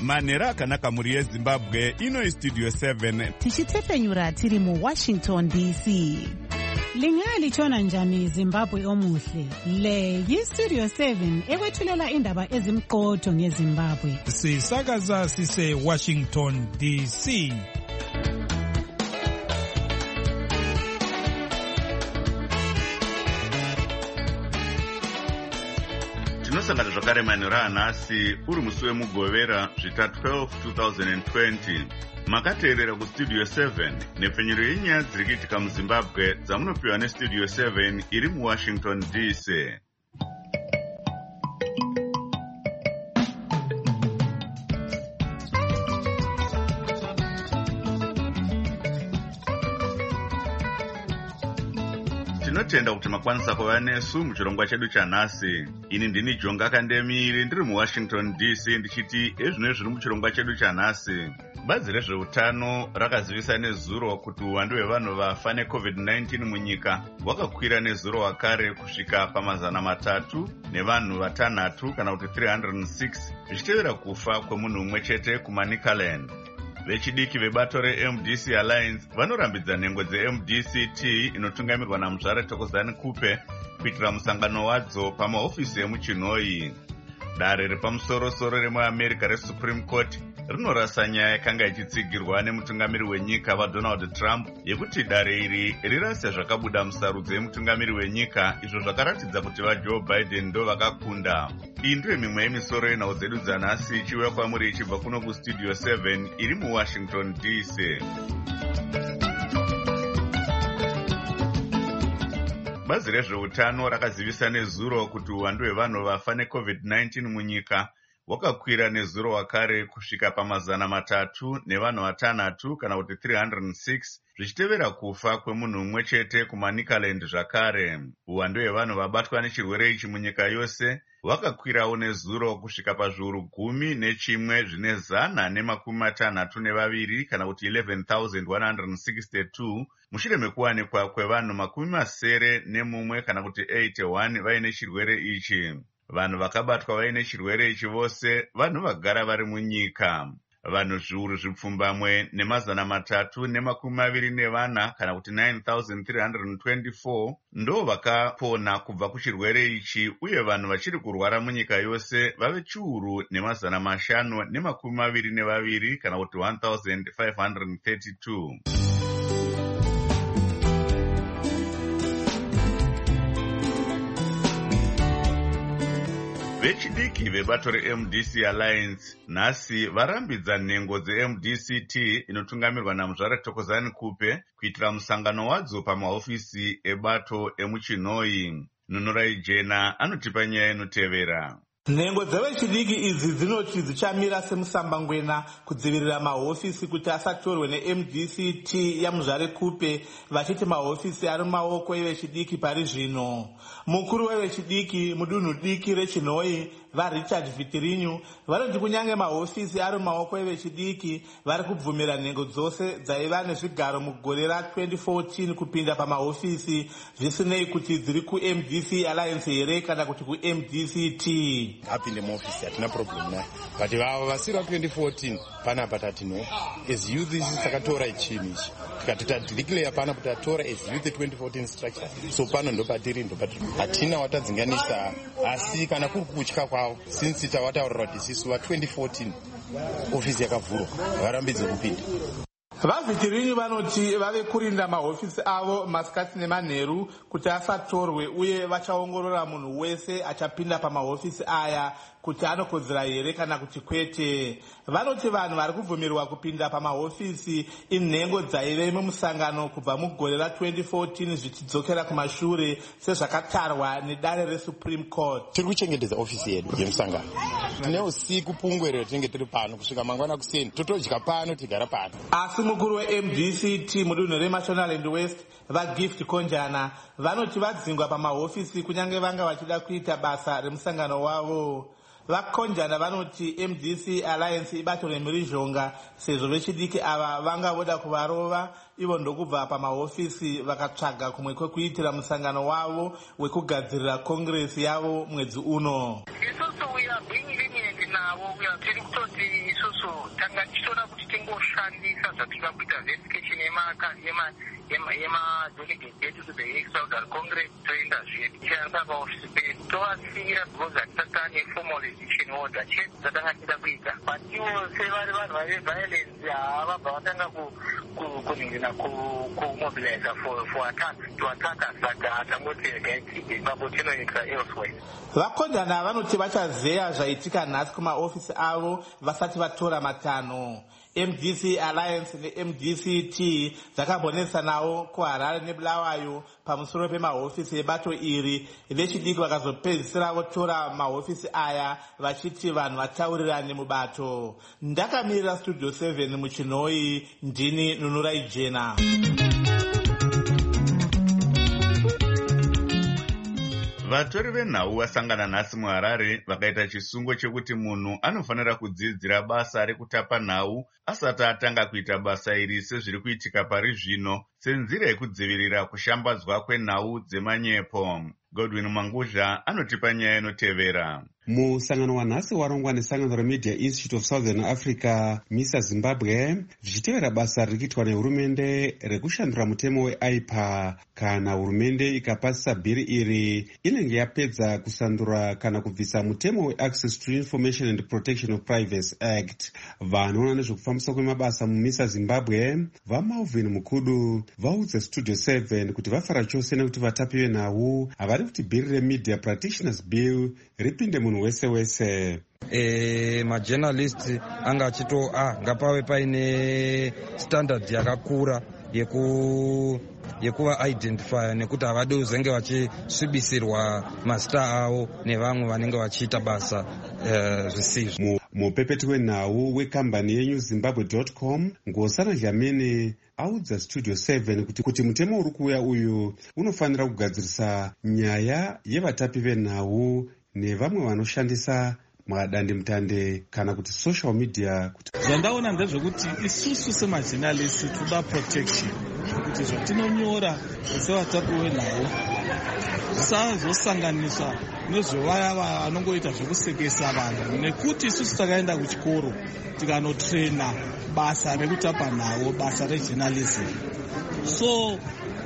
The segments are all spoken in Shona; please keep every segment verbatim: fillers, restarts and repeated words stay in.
manhero akanaka mhuri yezimbabwe. Ino Studio seven tichitefenyura tiri muWashington D C. Lingalitshona njani Zimbabwe omuhle? Le yiStudio seven ekwethulela indaba ezimqotho ngeZimbabwe. Sisakaza sise Washington D C. Tinosangana zvakare manhero anhasi uri musi wemugovera zvita twelve twenty twenty. Makateerera kuStudio seven nepfenyuro yenyaya dziri kuitika muZimbabwe dzamunopiwa neStudio seven iri muWashington D C. Tinotenda kuti makwanisa kuva nesu muchirongwa chedu chanhasi. Ini ndini Jonga Kandemiri ndiri muWashington D C ndichiti ezvino zviri muchirongwa chedu chanhasi. Bazi rezveutano rakazivisa nezuro kuti uwandu hwevanhu vafa neCovid nineteen munyika hwakakwira nezuro wakare kusvika pamazana matatu nevanhu vatanhatu kana kuti three hundred six zvichitevera kufa kwemunhu umwe chete kuManicaland. Vechidiki vebato reM D C Alliance vanorambidza nhengo dzeM D C T inotungamirwa naMuzvare Thokozani Kupe kuitira musangano wadzo pamahofisi emuChinhoyi. Dare repamusoro-soro remuAmerica reSupreme Court rinorasa nyaya yakanga ichitsigirwa nemutungamiri wenyika vaDonald Trump yekuti dare iri rirase zvakabuda musarudzo yemutungamiri wenyika, izvo zvakaratidza kuti vaJoe Biden ndo vakakunda. Iyi ndiyo mimwe yemisoro yenhau dzedu dzanhasi ichiuya kwamuri ichibva kuno kuStudio seven iri muWashington D C. Bazi rezveutano rakazivisa nezuro kuti uwandu hwevanhu vafa neCovid nineteen munyika hwakakwira nezuro wakare kusvika pamazana matatu nevanhu vatanhatu kana kuti three hundred six zvichitevera kufa kwemunhu umwe chete kuManicaland zvakare. Uwandu hwevanhu vabatwa nechirwere ichi munyika yose hwakakwirawo nezuro kusvika pazviuru gumi nechimwe zvine zana nemakumi matanhatu nevaviri kana kuti eleven thousand one hundred sixty-two mushure mekuwanikwa kwevanhu makumi masere nemumwe kana kuti eighty-one vaine chirwere ichi. Vanhu vakabatwa vaine chirwere ichi vose vanhu vagara vari munyika. Vanhu zviuru zvipfumbamwe nemazana matatu nemakumi maviri nevana kana kuti nine thousand three hundred twenty-four ndo vakapona kubva kuchirwere ichi, uye vanhu vachiri kurwara munyika yose vave chiuru nemazana mashanu nemakumi maviri nevaviri kana kuti one thousand five hundred thirty-two. Vechidiki vebato reM D C Alliance nhasi varambidza nhengo dzeM D C T inotungamirwa naMuzvare Thokozani Kupe kuitira musangano wadzo pamahofisi ebato emuChinhoyi. Nunurai Jena anotipa nyaya inotevera. Nhengo dzevechidiki idzi dzinoti dzichamira semusambangwena kudzivirira mahofisi kuti asatorwe neM D C T yaMuzvare Kupe, vachiti mahofisi ari mumaoko evechidiki pari zvino. Mukuru wevechidiki mudunhu diki reChinhoyi vaRichard Vitirinyu vanoti kunyange mahofisi ari mumaoko evechidiki vari kubvumira nhengo dzose dzaiva nezvigaro mugore ra20 fourteen kupinda pamahofisi, zvisinei kuti dziri kuM D C Alliance here kana kuti kuM D C T. Apinde muofisi hatina problem naye, but vava vasiri va20 fourteen panapa tati no as youth isi takatora chinhu ichi tikati tadeclare pana kuti tatora as youth twenty fourteen structure, so pano ndopatiri ndopatiri hatina watadzinganisa, asi kana kuri kutya kwavo since tawataurira kuti isusu va20 fourteen ofisi yakavhurwa varambidze kupinda. VaVitirinyu vanoti vave kurinda mahofisi avo masikati nemanheru kuti asatorwe, uye vachaongorora munhu wese achapinda pamahofisi aya kuti anokodzera here kana kuti kwete. Vanoti vanhu vari kubvumirwa kupinda pamahofisi inhengo dzaive mumusangano kubva mugore ra20 fourteen zvichidzokera kumashure sezvakatarwa nedare reSupreme Court. Tiri kuchengetedza ofisi yedu yemusangano. Tine usiku pungwerero tinenge tiri pano kusvika mangwana kuseni, totodya pano tigara pano. Asi mukuru weM D C T mudunhu reMashonaland West vaGift Konjana vanoti vadzingwa pamahofisi kunyange vanga vachida kuita basa remusangano wavo. VaKonjana vanoti M D C Alliance ibato remhirizhonga sezvo vechidiki ava vanga voda kuvarova ivo ndokubva pamahofisi vakatsvaga kumwe kwekuitira musangano wavo wekugadzirira kongresi yavo mwedzi uno. Isusu we are being lenient navo, we are tiri kutoti isusu so tanga tichitoda kuti tingoshandisa zvatingakuita verification yemadelegate edu to the extraordinary congress toenda zvedu tichanza paofisi pedu tovasiyira because hatisatava neformalization order chete dzatanga tida kuita but ivo sevari vanhu vane violence havabva vatanga kuningina kumobiliza for attack to attack us but hatangoti regaitide ipapo tinoita elsewhere. Vakondana vanoti vachazeya zvaitika nhasi kumaofisi avo vasati vatora matanho. M D C Alliance ne-M D C T dzakambonetsanawo kuHarare neBulawayo pamusoro pemahofisi ebato iri, vechidiki vakazopedzisira votora mahofisi aya vachiti vanhu vataurirane mubato. Ndakamirira Studio seven muChinoi, ndini Nunurai Jena. Vatori venhau vasangana nhasi muHarare vakaita chisungo chekuti munhu anofanira kudzidzira basa rekutapa nhau asati atanga kuita basa iri sezviri kuitika pari zvino senzira yekudzivirira kushambadzwa kwenhau dzemanyepo. Godwin Manguzha anotipa nyaya inotevera. Musangano wanhasi warongwa nesangano reMedia Institute of Southern Africa MISA Zimbabwe zvichitevera basa ririkuitwa nehurumende rekushandura mutemo weI P A. Kana hurumende ikapasisa bhiri iri inenge yapedza kusandura kana kubvisa mutemo weAccess to Information and Protection of Privacy Act. Vanoona nezvekufambiswa kwemabasa muMISA Zimbabwe vaMalvin Mukudu vaudza Studio seven kuti vafara chose nekuti vatapi venhau havari kuti bhiri reMedia Practitioners Bill ripinde munhu wese wese. E, majournalist anga achito ah ngapave paine standard yakakura yeku yekuva identify nekuti havadi uzenge vachisvibisirwa mazita avo nevamwe vanenge vachiita basa zvisizvo. Mupepeti wenhau wekambani yenew zimbabwe dot com Ngosana Dlamini audza Studio seven kuti, kuti mutemo uri kuuya uyu unofanira kugadzirisa nyaya yevatapi venhau nevamwe vanoshandisa madandemutande kana kuti social media. Zvandaona ndezvekuti isusu semajournalist toda protection, kuti zvatinonyora sevatapi venhau zvisazosanganiswa nezvevaya vanongoita zvekusekesa vanhu, nekuti isusu takaenda kuchikoro tikanotrena basa rekutapa nhau, basa rejournalism. So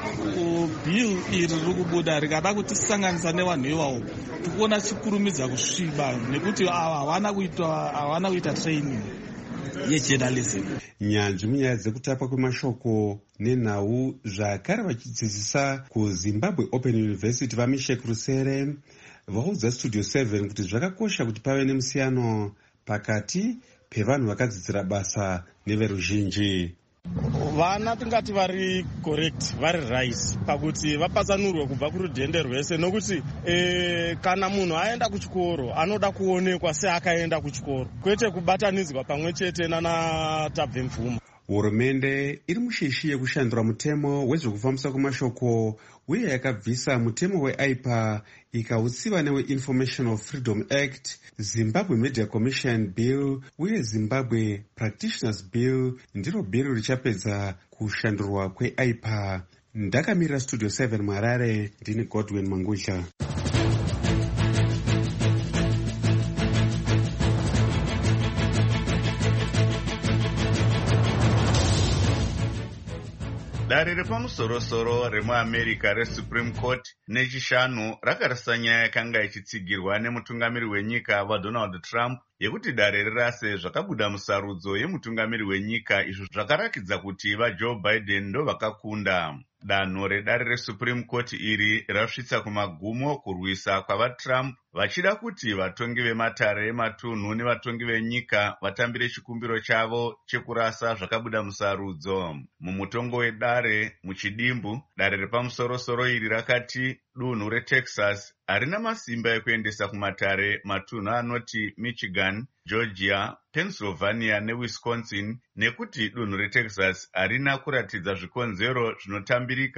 bill iri riri kubuda rikada kutisanganisa nevanhu ivavo tikuona chikurumidza kusviba nekuti havana kuita training yejournalism. Nyanzvi munyaya dzekutapwa kwemashoko nenhau zvakare vachidzidzisa kuZimbabwe Open University vaMishek Rusere vaudza Studio seven kuti zvakakosha kuti pave nemusiyano pakati pevanhu vakadzidzira basa neveruzhinji. Vana tingati vari correct, vari right pakuti vapatsanurwe kubva kurudhende rwese, nokuti e, kana munhu aenda kuchikoro anoda kuonekwa seakaenda kuchikoro, kwete kubatanidzwa pamwe chete nanatabve mvuma. Hurumende iri mushishi yekushandura mutemo wezvekufambisa kwemashoko uye yakabvisa mutemo weI P A ikautsiva neweInformational Freedom Act, Zimbabwe Media Commission Bill uye Zimbabwe Practitioners Bill ndiro bhiri richapedza kushandurwa kweI P A. Ndakamirira Studio seven muHarare, ndini Godwin Manguzha. Dare repamusoro-soro remuAmerica reSupreme Court nechishanu rakarisa nyaya yakanga ichitsigirwa nemutungamiri wenyika vaDonald Trump yekuti dare rirase zvakabuda musarudzo yemutungamiri wenyika, izvo zvakarakidza kuti vaJoe Biden ndo vakakunda. Danho redare reSupreme Court iri rasvitsa kumagumo kurwisa kwavaTrump vachida kuti vatongi vematare ematunhu nevatongi venyika vatambire chikumbiro chavo chekurasa zvakabuda musarudzo. Mumutongo wedare muchidimbu, dare repamusoro-soro iri rakati dunhu reTexas harina masimba ekuendesa kumatare matunhu anoti Michigan, Georgia, Pennsylvania neWisconsin, nekuti dunhu reTexas harina kuratidza zvikonzero zvinotambirika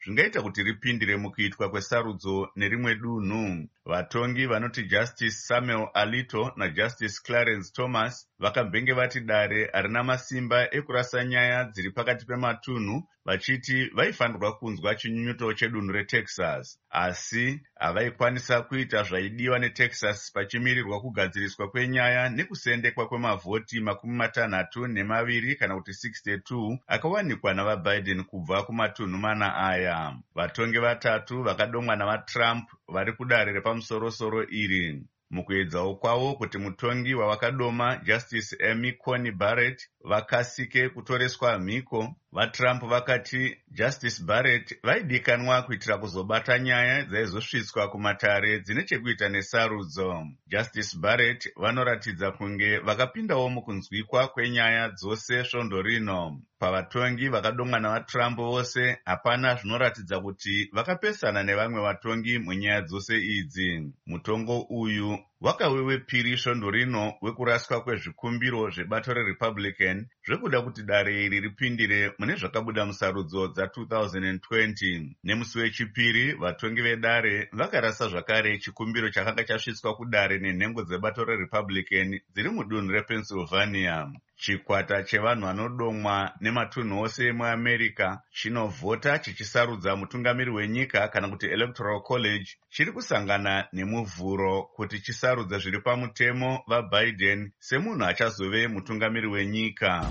zvingaita kuti ripindire mukuitwa kwesarudzo nerimwe dunhu. Vatongi vanoti Justice Samuel Alito naJustice Clarence Thomas vakambenge vati dare harina masimba ekurasa nyaya dziri pakati pematunhu, vachiti vaifanirwa kunzwa chinyunyuto chedunhu reTexas, asi havaikwanisa kuita zvaidiwa neTexas pachimirirwa kugadziriswa kwenyaya nekusendekwa kwemavhoti makumi matanhatu nemaviri kana kuti sixty-two akawanikwa navaBiden kubva kumatunhu mana aya. Vatongi vatatu vakadomwa navaTrump vari kudare repamusorosoro iri. Mukuedzawo kwavo kuti mutongi wavakadoma Justice Amy Coney Barrett vakasike kutoreswa mhiko, vaTrump vakati Justice Barrett vaidikanwa kuitira kuzobata nyaya dzaizosvitswa kumatare dzine chekuita nesarudzo. Justice Barrett vanoratidza kunge vakapindawo mukunzwikwa kwenyaya dzose svondo rino. Pavatongi vakadomwa navaTrump vose hapana zvinoratidza kuti vakapesana nevamwe vatongi munyaya dzose idzi. Mutongo uyu wakawe wepiri svondo rino wekuraswa kwezvikumbiro zvebato reRepublican zvekuda kuti dare iri ripindire mune zvakabuda musarudzo dza two thousand twenty. Nemusi wechipiri vatongi vedare vakarasa zvakare chikumbiro chakanga chasvitswa kudare nenhengo dzebato reRepublican dziri mudunhu rePennsylvania. Chikwata chevanhu vanodomwa nematunhu ose emuAmerica chinovhota chichisarudza mutungamiri wenyika kana kuti Electoral College chiri kusangana nemuvhuro kuti chisarudza zviri pamutemo vaBiden semunhu achazove mutungamiri wenyika.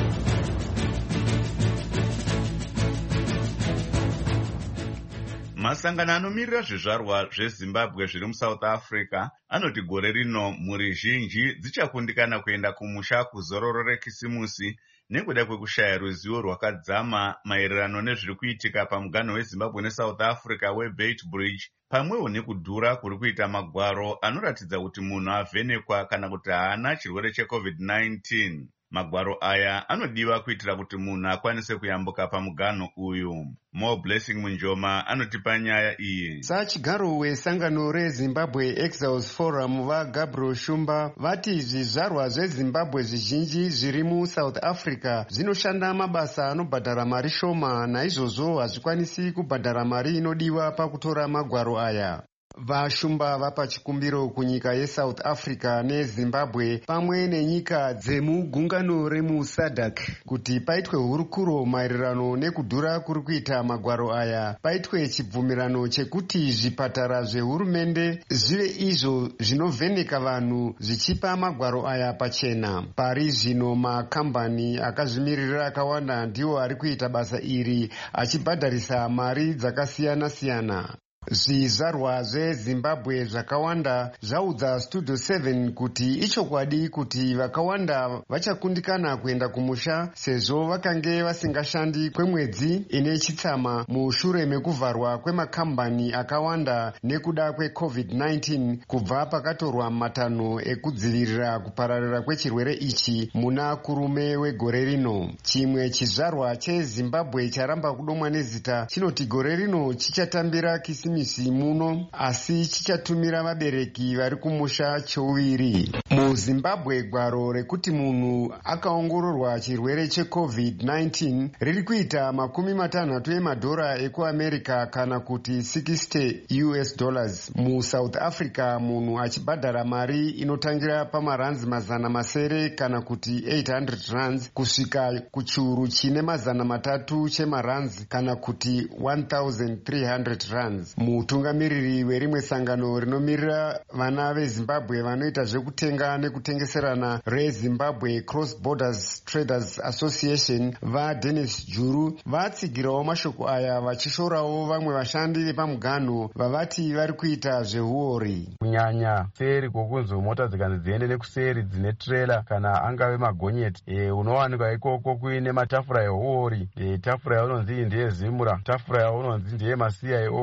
Masangano anomirira zvizvarwa zveZimbabwe zviri muSouth Africa anoti gore rino mhuri zhinji dzichakundikana kuenda kumusha kuzororo rekisimusi nekuda kwekushaya ruzivo rwakadzama maererano nezviri kuitika pamuganho weZimbabwe neSouth Africa weBeit Bridge, pamwewo nekudhura kuri kuita magwaro anoratidza kuti munhu avhenekwa kana kuti haana chirwere cheCovid nineteen. Magwaro aya anodiwa kuitira kuti munhu akwanise kuyambuka pamuganho uyu. Mo Blessing Munjoma anotipa nyaya iyi. Sachigaro wesangano reZimbabwe Exiles Forum vaGabriel Shumba vati zvizvarwa zveZimbabwe zvizhinji zviri muSouth Africa zvinoshanda mabasa anobhadhara mari shoma, naizvozvo hazvikwanisi kubhadhara mari inodiwa pakutora magwaro aya. Vashumba vapa chikumbiro kunyika yeSouth Africa neZimbabwe pamwe nenyika dzemugungano remuSADC kuti paitwe hurukuro maererano nekudhura kuri kuita magwaro aya, paitwe chibvumirano chekuti zvipatara zvehurumende zvive izvo zvinovheneka vanhu zvichipa magwaro aya pachena. Pari zvino makambani akazvimirira akawanda ndiwo ari kuita basa iri achibhadharisa mari dzakasiyana siyana. Zvizvarwa zveZimbabwe zvakawanda zvaudza Studio seven kuti ichokwadi kuti vakawanda vachakundikana kuenda kumusha sezvo vakange vasingashandi kwemwedzi ine chitsama mushure mekuvharwa kwemakambani akawanda nekuda kweCovid nineteen kubva pakatorwa matanho ekudzivirira kupararira kwechirwere ichi muna kurume wegore rino. Chimwe chizvarwa cheZimbabwe charamba kudomwa nezita chinoti gore rino chichatambira kisi misi muno asi chichatumira vabereki vari kumusha chouviri. MuZimbabwe gwaro rekuti munhu akaongororwa chirwere cheCovid nineteen riri kuita makumi matanhatu emadhora ekuAmerica kana kuti sixty US dollars. MuSouth Africa munhu achibhadhara mari inotangira pamaranzi mazana masere kana kuti eight hundred rands kusvika kuchiuru chine mazana matatu chemaranzi kana kuti one thousand three hundred rands. Mutungamiriri werimwe sangano rinomirira vana veZimbabwe vanoita zvekutenga nekutengeserana reZimbabwe Cross Borders Traders Association vaDennis Juru vatsigirawo mashoko aya vachishorawo vamwe vashandi vepamuganho vavati vari kuita zveuori. Kunyanya seri kwokunzi mota dzikanzi dziende nekuseri dzine trailer kana angave magonyeti e, unowanikwa ikoko kuine matafura euori. E, tafura yaunonzi ndeye Zimura, tafura yaunonzi ndeye maCIO, tafura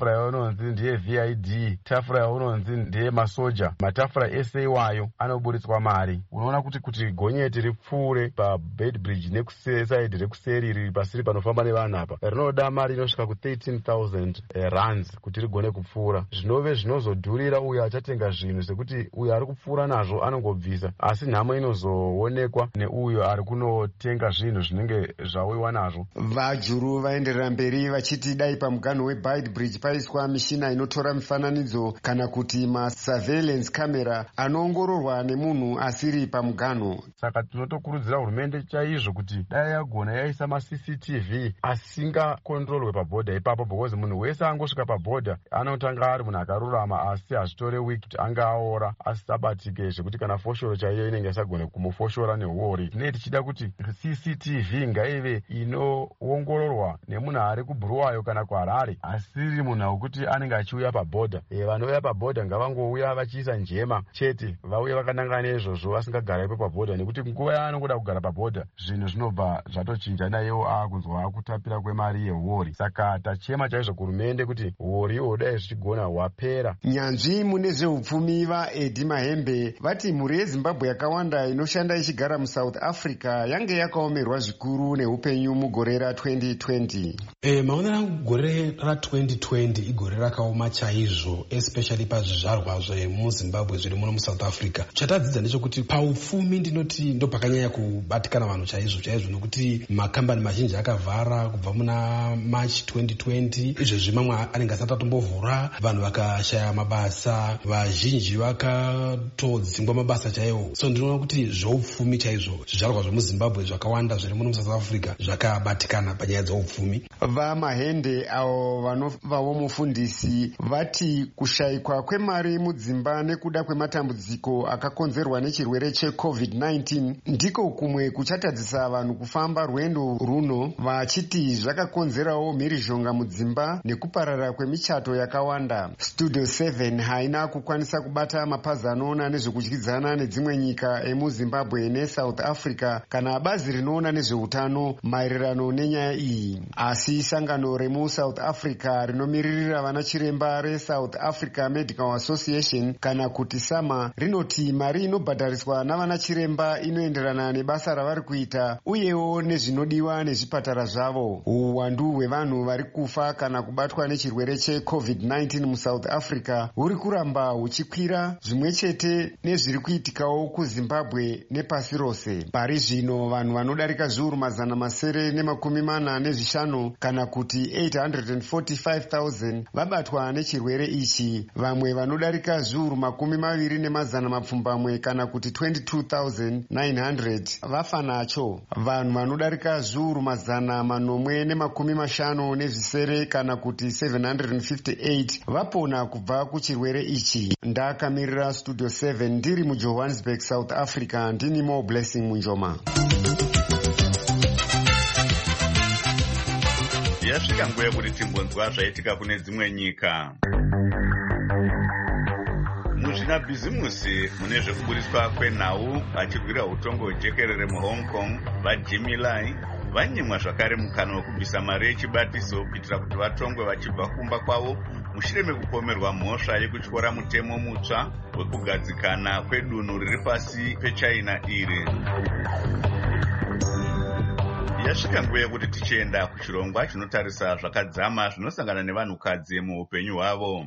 tafura yaunonzi ndiye V I D, tafura yaunonzi ndiye masoja, matafura ese iwayo anoburitswa mari. Unoona kuti kuti gonyeti ripfuure pabed bridge nekusaidi rekuseri riri pasiri panofamba nevanhu apa rinoda mari inosvika ku thirteen thousand rands kuti rigone kupfuura. Zvinove zvinozodhurira uyo achatenga zvinhu zvekuti uyo ari kupfuura nazvo anongobvisa, asi nhamo inozoonekwa neuyo ari kunotenga zvinhu zvinenge zvauyiwa nazvo. Vajuru vaenderera mberi vachiti dai pamuganhu webed bridge paiswa mishina inotora mifananidzo kana kuti masurveillance camera anoongororwa nemunhu asiri pamuganhu. Saka tinotokurudzira hurumende chaizvo kuti dai yagona yaisa ma-C C T V asingakontrolwe pabhodha ipapo, because munhu wese angosvika pabhodha anotanga ari munhu akarurama, asi hazvitorewiki kuti anga aora asisabatike zvekuti kana foshoro chaiyo inenge isagone kumufoshora nehuori. Tinee tichida kuti C C T V ngaive inoongororwa nemunhu ari kuBhuluwayo kana kuHarare, asiri munhu wekuti anenge achiuya pabhodha. E, vanouya pabhodha ngavangouya vachiisa njema chete, vauye vakanangana neizvozvo vasingagara ipo pabhodha, nekuti nguva yaanongoda kugara pabhodha zvinhu zvinobva zvatochinja, naiyewo aakunzwa kutapira kwemari yehuori. Saka tachema chaizvo kurumende kuti huori ihwo dai zvichigona hwapera. Nyanzvi mune zveupfumi vaEddie Mahembe vati mhuri yeZimbabwe yakawanda inoshanda ichigara muSouth Africa yange yakaomerwa zvikuru neupenyu mugore ra-twenty twenty. E, maonero angu gore ra-twenty twenty igore rakaoma chaizvo, especially pazvizvarwa zvemuZimbabwe zviri muno muSouth Africa. Chatadzidza ndechekuti paupfumi ndinoti ndo pakanyanya kubatikana vanhu chaizvo chaizvo, nokuti makambani mazhinji akavhara kubva muna March twenty twenty. Izvezvi mamwe anenge asati atombovhura, vanhu vakashaya mabasa, vazhinji vakatodzingwa mabasa chaiwo. So ndinoona kuti zvoupfumi chaizvo zvizvarwa zvemuZimbabwe zvakawanda zviri muno muSouth Africa zvakabatikana panyaya dzeupfumi. VaMahende avo vanovawo mufundisi vati kushayikwa kwemari mudzimba nekuda kwematambudziko akakonzerwa nechirwere checovid nineteen ndiko kumwe kuchatadzisa vanhu kufamba rwendo runo, vachiti zvakakonzerawo mhirizhonga mudzimba nekuparara kwemichato yakawanda. Studio seven haina kukwanisa kubata mapazi anoona nezvekudyidzana nedzimwe nyika emuZimbabwe neSouth Africa kana bazi rinoona nezveutano maererano nenyaya iyi, asi sangano remuSouth Africa rinomiririra vana chiremba reSouth Africa Medical Association kana kuti SAMA rinoti mari inobhadhariswa navana chiremba inoenderana nebasa ravari kuita uyewo nezvinodiwa nezvipatara zvavo. Uwandu hwevanhu vari kufa kana kubatwa nechirwere checovid nineteen muSouth Africa huri kuramba huchikwira, zvimwe chete nezviri kuitikawo kuZimbabwe nepasi rose. Pari zvino vanhu vanodarika zviuru mazana masere nemakumi mana nezvishanu kana kuti eight hundred forty-five thousand vabatwa nechirwere ichi, vamwe vanodarika zviuru makumi maviri nemazana mapfumbamwe kana kuti twenty-two thousand nine hundred vafa nacho. Vanhu vanodarika zviuru mazana manomwe nemakumi mashanu nezvisere kana kuti seven hundred fifty-eight vapona kubva kuchirwere ichi. Ndakamirira Studio seven ndiri muJohannesburg, South Africa, ndini Mo Blessing Munjoma. Yasvika nguva yekuti timbonzwa zvaitika kune dzimwe nyika. Muzvinabhizimusi mune zvekuburiswa kwenhau vachirwira utongo hwejekerere muHong Kong, vaJimmy Lai vanyimwa zvakare mukana wekubvisa mari yechibatiso kuitira kuti vatongwe vachibva kumba kwavo mushure mekupomerwa mhosva yekutyora mutemo mutsva wekugadzikana kwedunhu riri pasi peChina iri. Yasvika nguva yekuti tichienda kuchirongwa chinotarisa zvakadzama zvinosangana nevanhukadzi muupenyu hwavo.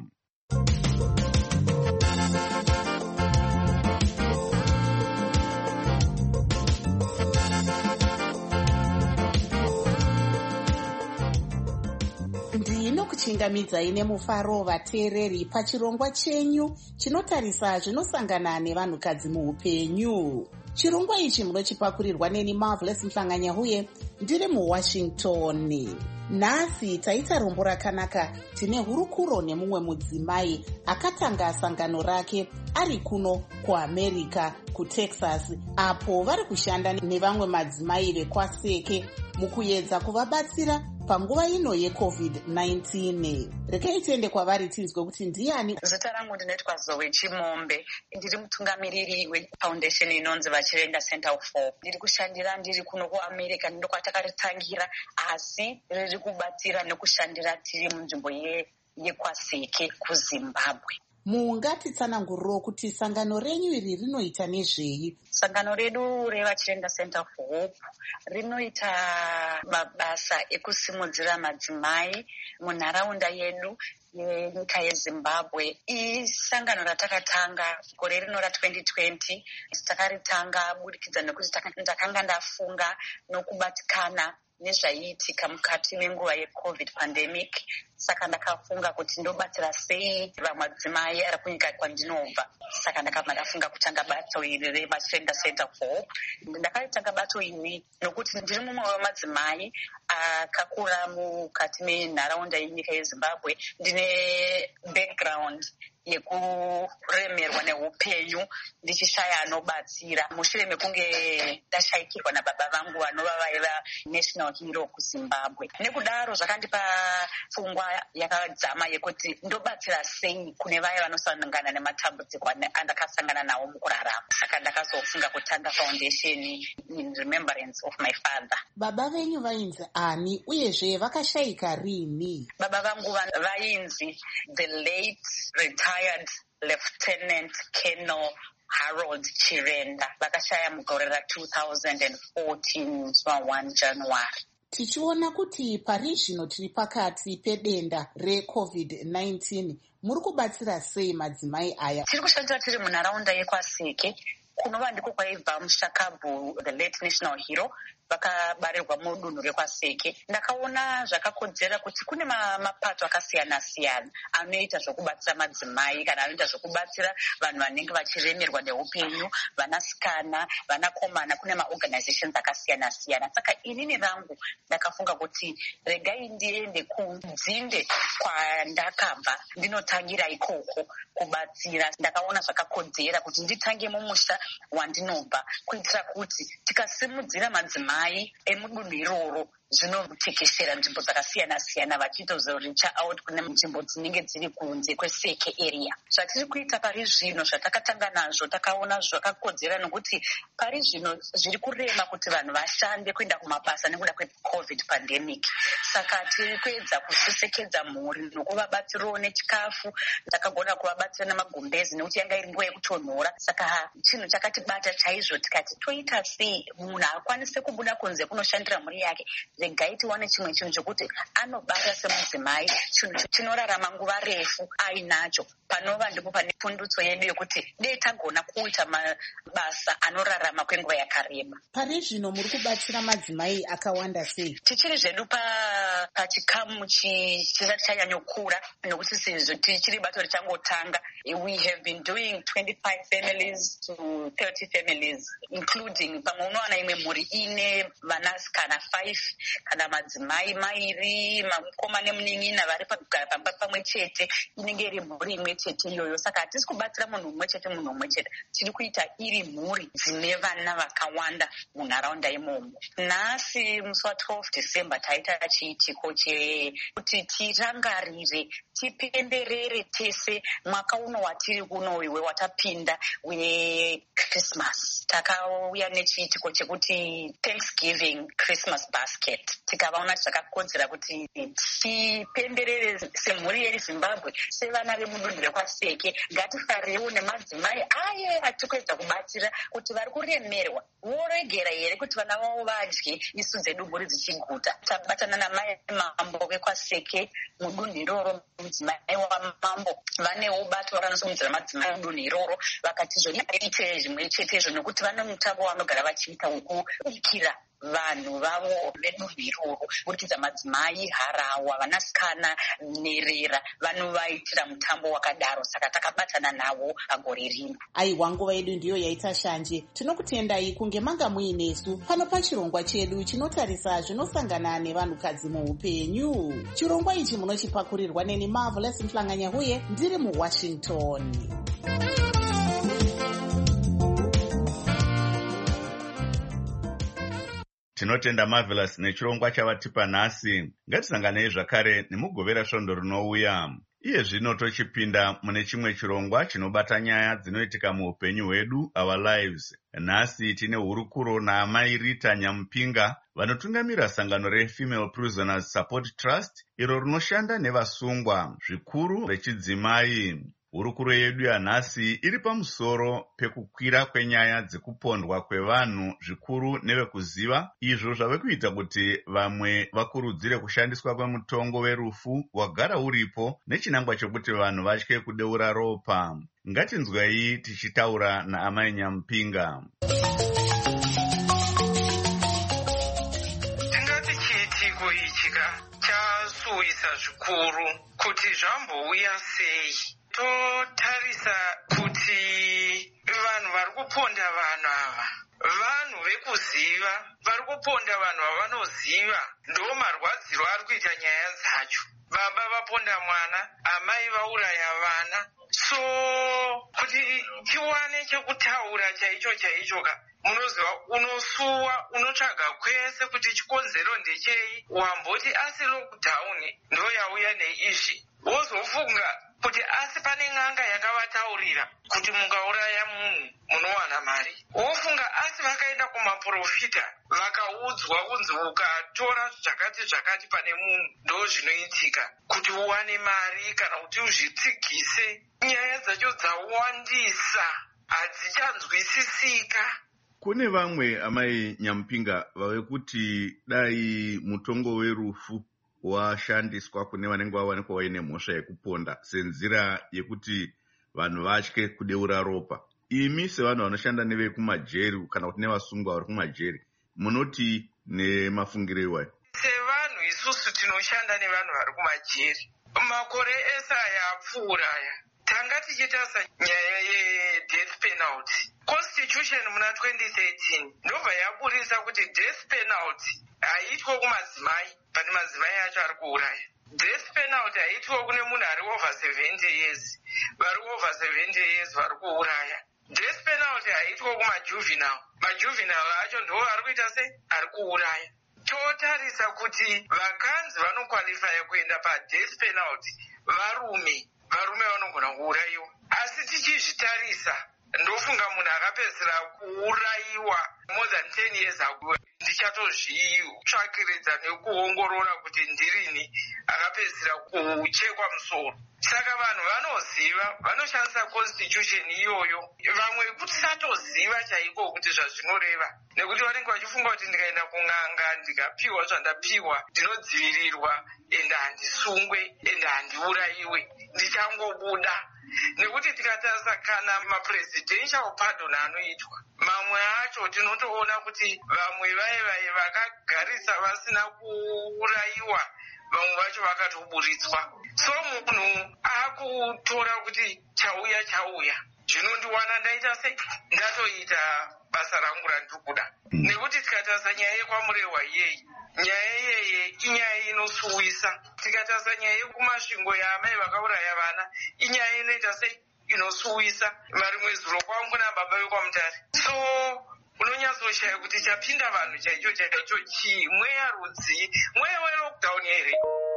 Ndinokuchingamidzai nemufaro vateereri pachirongwa chenyu chinotarisa zvinosangana nevanhukadzi muupenyu. Chirongwa ichi munochipakurirwa neni Marvelous Mhlanganyahuye ndiri muWashington. Nhasi taita rombo rakanaka, tine hurukuro nemumwe mudzimai akatanga sangano rake ari kuno kuAmerica, kuTexas, apo vari kushanda nevamwe madzimai vekwaseke mukuedza kuvabatsira panguva ino yecovid nineteen. Rekai tiende kwavari tinzwe kuti ndiani. Zita rangu ndinoitwa Zoe Chimombe, ndiri mutungamiriri wefoundation inonzi Vachirenga Center for. Ndiri kushandira ndiri kuno kuAmerica, ndiko kwatakaritangira, asi riri kubatsira nekushandira tiri munzvimbo yekwaseke kuZimbabwe. Mungatitsanangurirewo kuti sangano renyu iri rinoita nezvei? Sangano redu revaChirenda Center for Hope rinoita mabasa ekusimudzira madzimai munharaunda yedu yenyika yeZimbabwe. Isangano ratakatanga gore rino ra-twenty twenty. Takaritanga budikidza nekuti ndakanga ndafunga nokubatikana nezvaiitika mukati menguva yecovid pandemic. Saka ndakafunga kuti ndobatsira sei vamadzimai ari kunyika kwandinobva. Saka ndakabva ndafunga kutanga bato iri revaChirenda Center for Hope. Ndakaritanga bato iri nokuti ndiri mumwe wamadzimai akakura mukati menharaunda yenyika yeZimbabwe. Ndine background yekuremerwa neupenyu ndichishaya anobatsira mushure mekunge ndashayikirwa nababa vangu vanova vaiva national hero kuZimbabwe. Nekudaro zvakandipa pfungwa yakadzama yekuti ndobatsira sei kune vaya vanosangana nematambudziko andakasangana nawo mukurarama. Saka ndakazofunga kutanga foundation in remembrance of my father. Baba venyu vainzi ani uyezve vakashayika rini? Baba vangu vainzi the late retired Lieutenant Colonel Harold Chirenda. Vakashaya mugore ra-two thousand fourteen one January. Tichiona kuti pari zvino tiri pakati pedenda recovid nineteen, muri kubatsira sei madzimai aya? Tiri kushandira tiri munharaunda yekwaseke kunova ndiko kwaibva Mushakabvu the late national hero vakabarirwa mudunhu rekwaseke. Ndakaona zvakakodzera kuti kune mapato akasiyana siyana anoita zvokubatsira madzimai kana anoita zvokubatsira vanhu vanenge vachiremerwa neupenyu, vanasikana, vanakomana. Kune maorganizations akasiyana siyana. Saka inini rangu ndakafunga kuti regai ndiende kundzinde kwandakabva ndinotangira ikoko kubatsira. Ndakaona zvakakodzera kuti nditange mumusha wandinobva kuitira kuti tikasimudzira madzimai emudunhu iroro zvinotekeshera nzvimbo dzakasiyana siyana vachitozoricha out kune nzvimbo dzinenge dziri kunze kweseke area. Zvatiri kuita pari zvino zvatakatanga nazvo takaona zvakakodzera nokuti pari zvino zviri kurema kuti vanhu vashande kuenda kumabasa nekuda kwecovid pandemic. Saka tiri kuedza kusesekedza mhuri nokuvabatsirawo nechikafu. Takagona kuvabatsira namagumbezi nekuti yanga iri nguva yekutonhora. Saka chinhu chakatibata chaizvo tikati toita sei munhu akwanise kubuda kunze kunoshandira mhuri yake. Regai tiwane chimwe chinhu chokuti anobata semudzimai chinhu chinorarama nguva refu ainacho. Panova ndipo pane pundutso yedu yokuti dei tagona kuita mabasa anorarama kwenguva yakareba. Pari zvino muri kubatsira madzimai akawanda sei? Tichiri zvedu pachikamu chisati chanyanyokura nokuti sezvo tichiri bato richangotanga. We have been doing twenty-five families to thirty families including pamwe unowana imwe mhuri ine vanasikana five kana madzimai mairi, makoma nemunin'ina vari pakugara pamba pamwe chete. Inenge iri mhuri imwe chete iyoyo. Saka hatisi kubatsira munhu umwe chete munhu umwe chete. Tiri kuita iri mhuri dzine vana vakawanda munharaunda imomo. Nhasi musi wa-twelve December taita chiitiko chekuti tirangarire tipemberere tese mwaka uno watiri kuno iwe watapinda weChristmas. Takauya nechiitiko chekuti Thanksgiving Christmas basket. Tikavaona zvakakodzera kuti tipemberere semhuri yeZimbabwe, sevana vemudunhu rekwaseke. Ngatifarewo nemadzimai aye atikuedza kubatsira kuti vari kuremerwa voregera here kuti vana vavo vadye isu dzedu mhuri dzichiguta. Tabatana namai mambo vekwaseke mudunhu iroro. Mudzimai wamambo vanewo bato vakanosomudzira madzimai mudunhu iroro. Vakati zvoite zvimwe chetezvo nokuti vane mutambo vanogara vachiita wokubikira vanhu vavo vedunhu iroro burikidza madzimai, harawa, vanasikana, nerera vanovaitira mutambo wakadaro. Saka takabatana navo pagore rino. Aiwa, nguva yedu ndiyo yaita shanje. Tinokutendai kunge manga muinesu pano pachirongwa chedu chinotarisa zvinosangana nevanhukadzi muupenyu. Chirongwa ichi munochipakurirwa neni Marvelous Mhlanganya-Huye ndiri muWashington. Tinotenda Marvelous nechirongwa chavatipa nhasi. Ngatisanganei zvakare nemugovera svondo rinouya. Iye zvino tochipinda mune chimwe chirongwa chinobata nyaya dzinoitika muupenyu hwedu, Our Lives. Nhasi tine hurukuro naamai Rita Nyamupinga vanotungamira sangano reFemale Prisoners Support Trust, iro rinoshanda nevasungwa zvikuru vechidzimai. Hurukuro yedu yanhasi iri pamusoro pekukwira kwenyaya dzekupondwa kwevanhu zvikuru nevekuziva, izvo zvave kuita kuti vamwe vakurudzire kushandiswa kwemutongo werufu wagara uripo nechinangwa chokuti vanhu vatye kudeura ropa. Ngatinzwai tichitaura naamai Nyamupinga. Tingati chiitiko ichika chasuwisa zvikuru kuti zvambouya sei. Totarisa kuti vanhu vari kuponda vanhu ava vanhu vekuziva, vari kuponda vanhu vavanoziva, ndo marwadziro ari kuita nyaya dzacho. Baba vaponda mwana, amai vauraya vana. So kuti tiwane chekutaura chaicho chaicho ka munoziva, unosuwa unotsvaga kwese kuti chikonzero ndechei, wamboti asi lockdown ndo yauya neizvi, wozofunga kuti asi pane n'anga yakavataurira kuti mukauraya munhu munowana mari. Wofunga asi vakaenda kumaprofita vakaudzwa kunzi ukatora zvakati zvakati pane munhu ndo zvinoitika kuti uwane mari kana kuti uzvitsigise. Nyaya dzacho dzawandisa, hadzichanzwisisika. Kune vamwe amai Nyamupinga vave kuti dai mutongo werufu washandiswa kune vanenge vawanikwa vaine mhosva yekuponda senzira yekuti vanhu vatye kudeura ropa. Imi sevanhu vanoshanda nevekumajeri kana kuti nevasungwa vari kumajeri, munoti nemafungiro iwayo? Sevanhu isusu tinoshanda nevanhu vari kumajeri, makore ese aya apfuura aya, tanga tichitasa nyaya yedeath penalty. Constitution muna twenty thirteen ndobva yaburisa kuti death penalty haiitwe kumadzimai pane madzimai acho ari kuuraya. Death penalty haiitwe kune munhu ari over seventy years, vari over seventy years vari kuuraya. Death penalty haiitwe kumajuvenile, majuvenile acho ndo ari kuita sei, ari kuuraya. Totarisa kuti vakanzi vanokwalifaya kuenda padeath penalty varume, varume vanogona kuurayiwa. Asi tichizvitarisa ndofunga munhu akapedzisira kuurayiwa more than ten years ago, ndichatozvitsvakiridza nekuongorora kuti ndirini akapedzisira kuchekwa musoro. Saka vanhu vanoziva, vanoshandisa constitution iyoyo. Vamwe kutisatoziva chaiko kuti zvazvinoreva, nekuti vanenge vachifunga kuti ndikaenda kun'anga ndikapiwa zvandapiwa ndinodzivirirwa ende handisungwe ende handiurayiwe, ndichangobuda. Nekuti tikatarisa kana mapresidential pardon anoitwa, mamwe acho tinotoona kuti vamwe vai vai vakagarisa vasina kuurayiwa, vamwe vacho vakatoburitswa. So munhu akutora kuti chauya chauya, zvinondiwana ndaita sei, ndatoita basa rangu randiri kuda. Nekuti tikatarisa nyaya yekwamurehwa iyeyi, nyaya iyeye inyaya inosuwisa. Tikatarisa nyaya yekumasvingo yaamai vakauraya vana, inyaya inoita sei, inosuwisa. Marimwe zuro kwangu nababa vekwamutare. So unonyatsoshaya kuti chapinda vanhu chaicho chaicho chii, mweya rudzi, mweya welockdown here.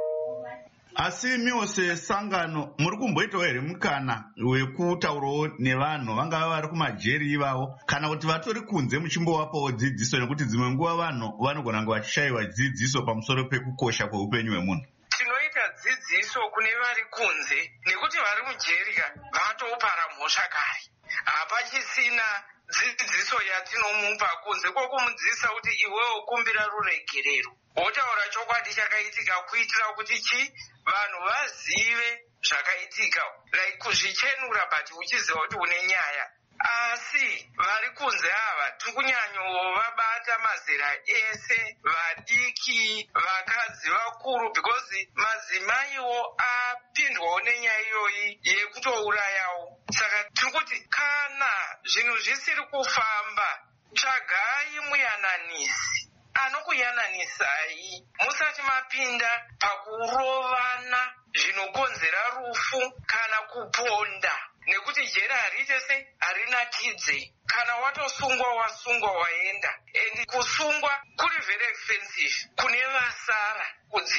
Asi miwo sesangano muri kumboitawo here mukana wekutaurawo nevanhu vangava vari kumajeri ivavo, kana kuti vatori kunze muchimbovapawo dzidziso, nekuti dzimwe nguva vanhu vanogona kunge vachishayiwa dzidziso pamusoro pekukosha kweupenyu hwemunhu? Tinoita dzidziso kune vari kunze, nekuti vari mujerika vatopara mhosva kare. Hapachisina dzidziso yatinomupa kunze kwokumudzidzisa kuti iwewo kumbira ruregerero, wotaura chokwadi chakaitika kuitira kuti chi vanhu vazive zvakaitika, like kuzvichenura but uchiziva kuti une nyaya. Asi vari kunze ava tiri kunyanyovabata mazera ese, vadiki, vakadzi vakuru, because madzimaiwo apindwawo nenyaya iyoyi yekutourayawo. Saka tiri kuti kana zvinhu zvisiri kufamba, tsvagai muyananisi anokuyananisai, musati mapinda pakurovana zvinokonzera rufu kana kuponda, nekuti jeri hariite sei, harinakidze. Kana watosungwa wasungwa waenda, and kusungwa kuri very expensive kune vasara kudzimba.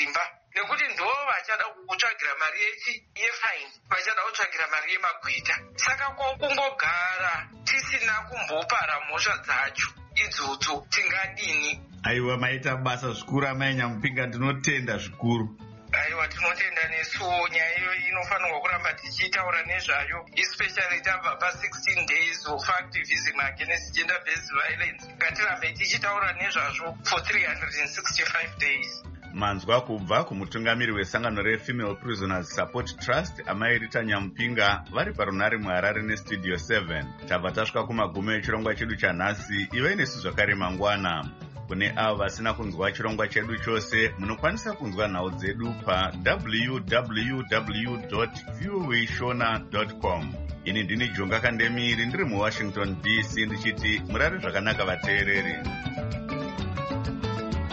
nekuti ndo vachada kutsvagira mari yefaini, vachada kutsvagira mari yemagwita. Saka kungogara tisina kumbopara mhosva dzacho idzodzo tingadini? Aiwa, maita basa zvikuru amai Nyamupinga, ndinotenda zvikuru. Aiwa, tinotenda nesu. Nyaya iyoyi inofanirwa kuramba tichitaura nezvayo, especially tabva pa-sixteen days of activism against gender based violence. Ngatirambe tichitaura nezvazvo for three hundred sixty-five days. Manzwa kubva kumutungamiri wesangano reFemale Prisoners Support Trust amai Rita Nyamupinga vari parunare muHarare nestudio seven. Tabva tasvika kumagumo echirongwa chedu chanhasi. Ivai nesu zvakare mangwana. Kune avo vasina kunzwa chirongwa chedu chose, munokwanisa kunzwa nhau dzedu pa w w w dot voa shona dot com. Ini ndini Jonga Kandemiri ndiri muWashington D C ndichiti murare zvakanaka vateereri.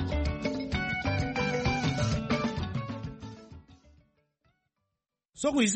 So